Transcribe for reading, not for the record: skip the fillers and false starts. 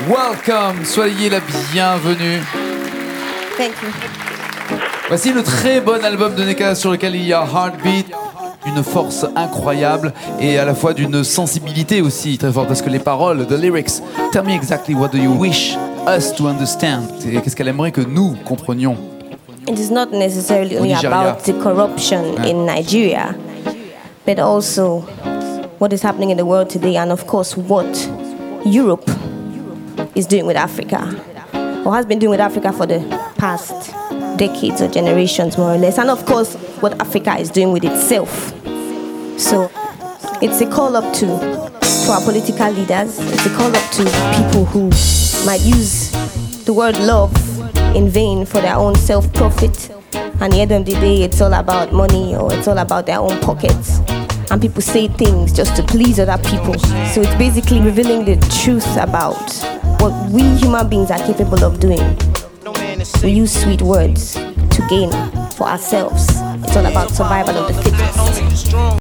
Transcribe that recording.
Welcome, soyez la bienvenue. Thank you. Voici le très bon album de Nneka sur lequel il y a Heartbeat, une force incroyable et à la fois d'une sensibilité aussi très forte parce que les paroles, the lyrics, tell me exactly what do you wish us to understand. Et qu'est-ce qu'elle aimerait que nous comprenions? It is not necessarily only about the corruption in Nigeria, but also what is happening in the world today, and of course what Europe is doing with Africa, or has been doing with Africa for the past decades or generations, more or less, and of course what Africa is doing with itself. So it's a call up to our political leaders. It's a call up to people who might use the word love in vain for their own self-profit, and at the end of the day it's all about money, or it's all about their own pockets, and people say things just to please other people. So it's basically revealing the truth about what we human beings are capable of doing. We use sweet words to gain for ourselves. It's all about survival of the fittest.